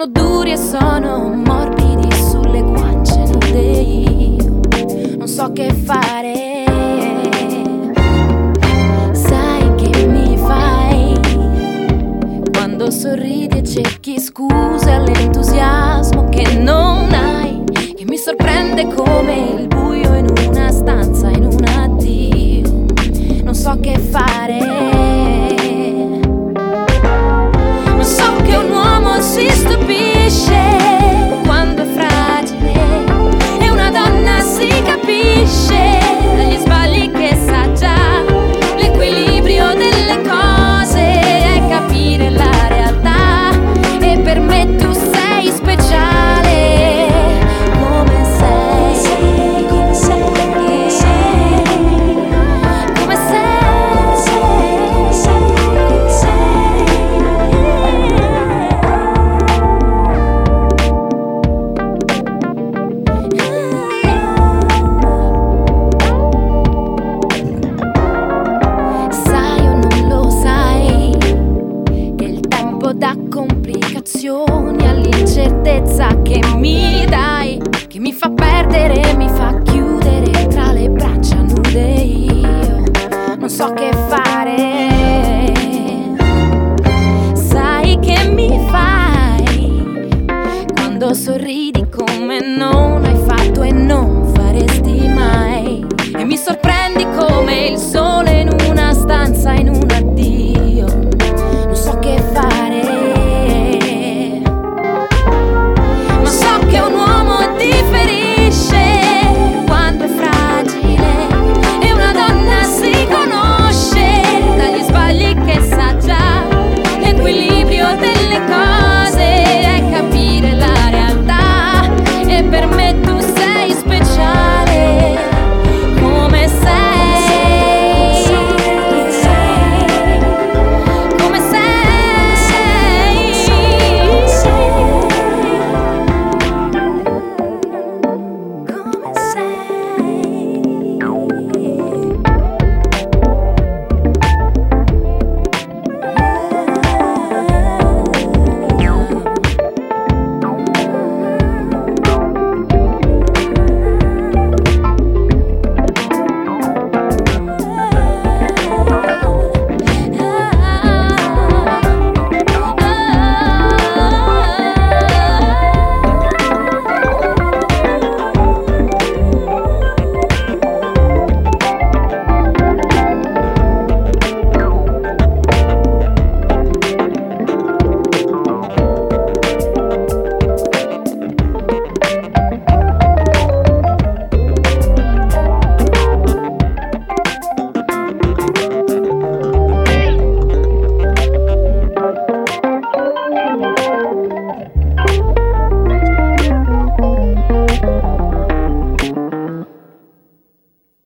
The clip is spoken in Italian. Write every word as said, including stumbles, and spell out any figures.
sono duri e sono morbidi sulle guance nude. Io non so che fare. Sai che mi fai quando sorridi e cerchi scuse all'entusiasmo che non hai, che mi sorprende come il buio in una stanza, in un addio. Non so che fare. Non so che un uomo si stupisce quando è fragile e una donna si capisce dagli sbagli che sa già. L'equilibrio delle cose è capire la realtà, e per me tu sei speciale. Come sei, come sei, come sei, come sei, come sai o non lo sai che il tempo dà complicazioni all'incertezza che mi dai, che mi fa perdere, mi fa chiudere tra le braccia nude. Io non so che fare.